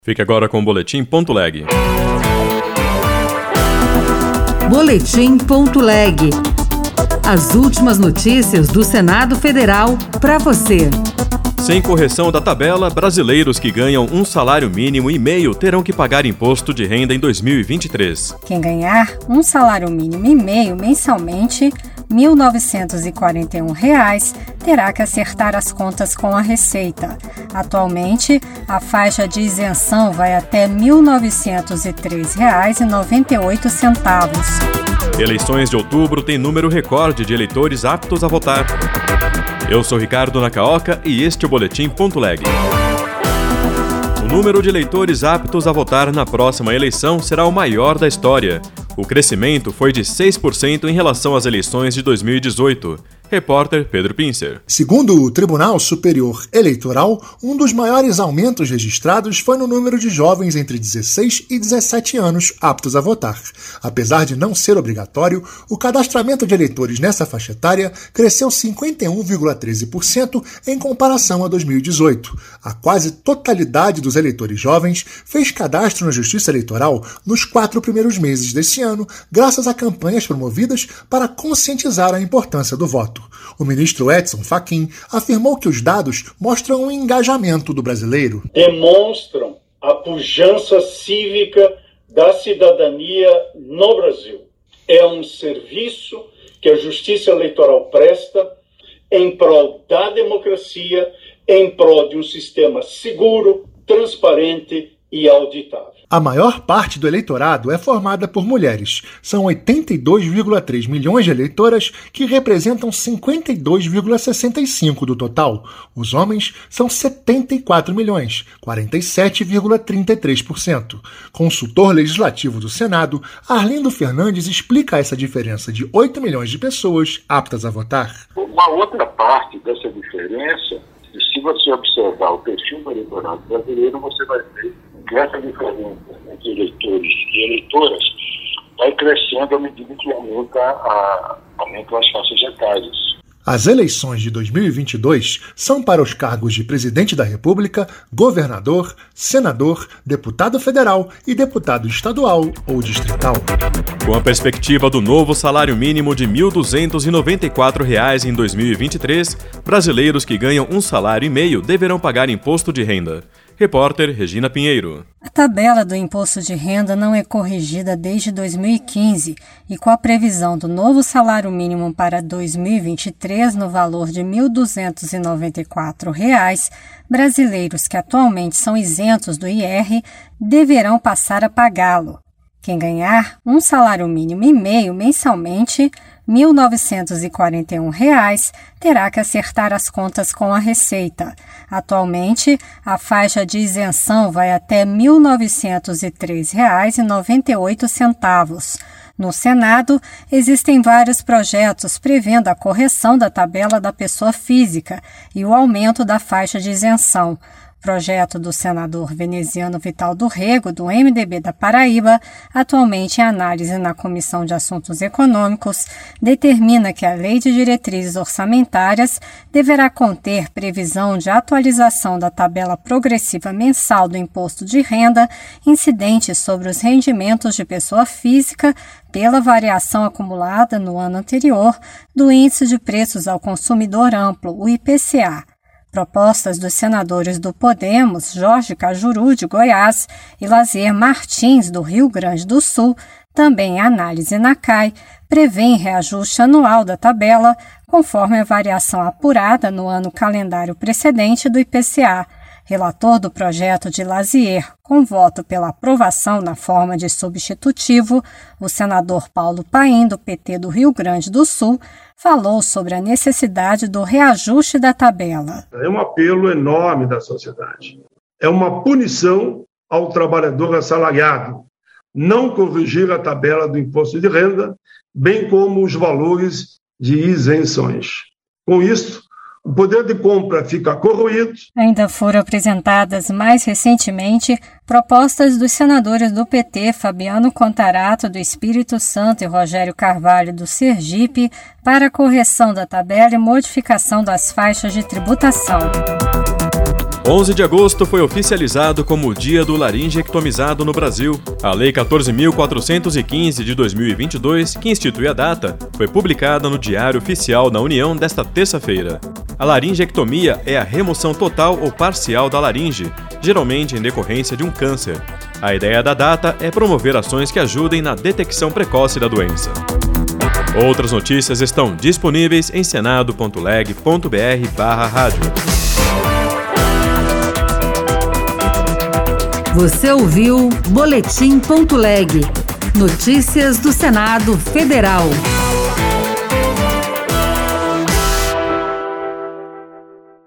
Fique agora com o Boletim.leg. Boletim.leg. As últimas notícias do Senado Federal para você. Sem correção da tabela, brasileiros que ganham um salário mínimo e meio terão que pagar imposto de renda em 2023. Quem ganhar um salário mínimo e meio mensalmente, R$ 1.941, terá que acertar as contas com a Receita. Atualmente, a faixa de isenção vai até R$ 1.903,98. Eleições de outubro têm número recorde de eleitores aptos a votar. Eu sou Ricardo Nakaoka e este é o Boletim.leg. O número de eleitores aptos a votar na próxima eleição será o maior da história. O crescimento foi de 6% em relação às eleições de 2018. Repórter Pedro Pincer. Segundo o Tribunal Superior Eleitoral, um dos maiores aumentos registrados foi no número de jovens entre 16 e 17 anos aptos a votar. Apesar de não ser obrigatório, o cadastramento de eleitores nessa faixa etária cresceu 51,13% em comparação a 2018. A quase totalidade dos eleitores jovens fez cadastro na Justiça Eleitoral nos 4 primeiros meses deste ano, graças a campanhas promovidas para conscientizar a importância do voto. O ministro Edson Fachin afirmou que os dados mostram um engajamento do brasileiro. Demonstram a pujança cívica da cidadania no Brasil. É um serviço que a Justiça Eleitoral presta em prol da democracia, em prol de um sistema seguro, transparente e auditável. A maior parte do eleitorado é formada por mulheres. São 82,3 milhões de eleitoras, que representam 52,65% do total. Os homens são 74 milhões, 47,33%. Consultor legislativo do Senado, Arlindo Fernandes explica essa diferença de 8 milhões de pessoas aptas a votar. Uma outra parte dessa diferença, se você observar o perfil do eleitorado brasileiro, você vai ver que essa diferença entre eleitores e eleitoras vai crescendo à medida que aumentam as faixas etárias. As eleições de 2022 são para os cargos de presidente da República, governador, senador, deputado federal e deputado estadual ou distrital. Com a perspectiva do novo salário mínimo de R$ 1.294 em 2023, brasileiros que ganham um salário e meio deverão pagar imposto de renda. Repórter Regina Pinheiro. A tabela do imposto de renda não é corrigida desde 2015 e com a previsão do novo salário mínimo para 2023 no valor de R$ 1.294, brasileiros que atualmente são isentos do IR deverão passar a pagá-lo. Quem ganhar um salário mínimo e meio mensalmente, R$ 1.941, terá que acertar as contas com a Receita. Atualmente, a faixa de isenção vai até R$ 1.903,98. No Senado, existem vários projetos prevendo a correção da tabela da pessoa física e o aumento da faixa de isenção. Projeto do senador veneziano Vital do Rego, do MDB da Paraíba, atualmente em análise na Comissão de Assuntos Econômicos, determina que a Lei de Diretrizes Orçamentárias deverá conter previsão de atualização da tabela progressiva mensal do imposto de renda incidente sobre os rendimentos de pessoa física pela variação acumulada no ano anterior do Índice de Preços ao Consumidor Amplo, o IPCA. Propostas dos senadores do Podemos, Jorge Cajuru, de Goiás, e Lazier Martins, do Rio Grande do Sul, também em análise na CAI, prevêem reajuste anual da tabela, conforme a variação apurada no ano calendário precedente do IPCA. Relator do projeto de Lazier, com voto pela aprovação na forma de substitutivo, o senador Paulo Paim, do PT do Rio Grande do Sul, falou sobre a necessidade do reajuste da tabela. É um apelo enorme da sociedade. É uma punição ao trabalhador assalariado não corrigir a tabela do imposto de renda, bem como os valores de isenções. Com isso, o poder de compra fica corroído. Ainda foram apresentadas mais recentemente propostas dos senadores do PT, Fabiano Contarato, do Espírito Santo, e Rogério Carvalho, do Sergipe, para a correção da tabela e modificação das faixas de tributação. 11 de agosto foi oficializado como o Dia do Laringectomizado no Brasil. A Lei 14.415 de 2022, que institui a data, foi publicada no Diário Oficial da União desta terça-feira. A laringectomia é a remoção total ou parcial da laringe, geralmente em decorrência de um câncer. A ideia da data é promover ações que ajudem na detecção precoce da doença. Outras notícias estão disponíveis em senado.leg.br/rádio. Você ouviu Boletim.leg. Notícias do Senado Federal.